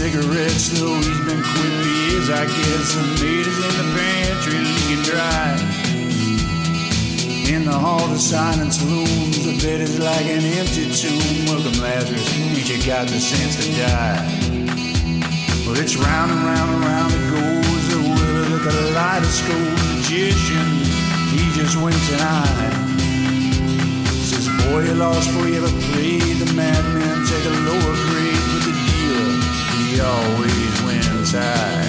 cigarettes, though he's been quit for years, I guess. The meat is in the pantry, leaking dry. In the hall, the silence looms. The bed is like an empty tomb. Welcome, Lazarus, ain't you got the sense to die? Well, it's round and round and round it goes. The will of the kaleidoscope magician, he just winks an eye. Says, boy, you lost for you ever played. The madman take a lower grade, but the dealer, he always wins high.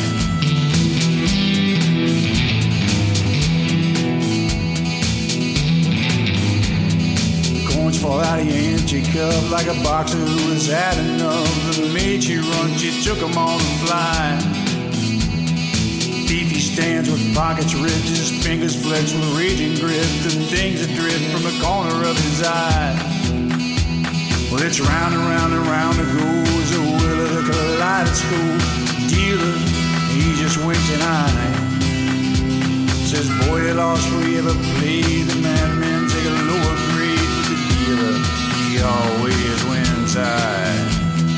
Coins fall out of your empty cup like a boxer who has had enough. The maid she runs, she took him on the fly. Thief he stands with pockets ripped, his fingers flexed with raging grip. The things that drip from the corner of his eye. Well, it's round and round and round it goes. The will of the kaleidoscope dealer, he just winks an eye. Says, boy, you lost for you ever played. The madman take a lower grade, but the dealer, he always wins high.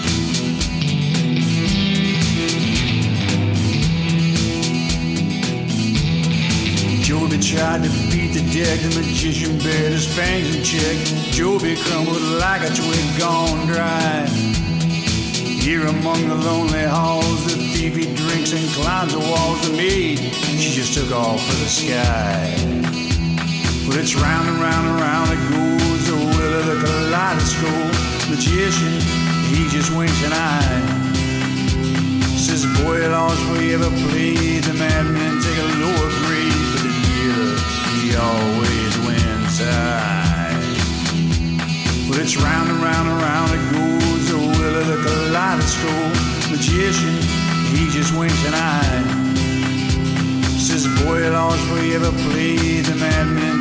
Joby tried to beat the deck, the magician bared his fangs in check. Joby crumbled like a twig gone dry. Here among the lonely halls, the thief he drinks and climbs the walls. The maid, she just took off for the sky. Well, it's round and round and round it goes. The will of the kaleidoscope magician, he just winks an eye. Says, boy, you lost for you ever played. The madmen take a lower grade, but the dealer, he always wins high. Well, it's round and round and round it goes. The will of the kaleidoscope magician, he just winks an eye. Says, boy, you lost for you ever played. The madmen